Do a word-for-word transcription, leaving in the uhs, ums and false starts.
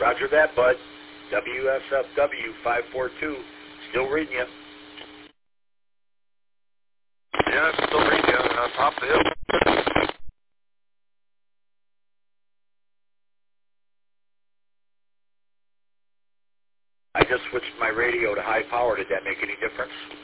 Roger that, bud. W S F W five four two. Still reading you. Yeah, I'm still reading you on top of the hill. I just switched my radio to high power. Did that make any difference?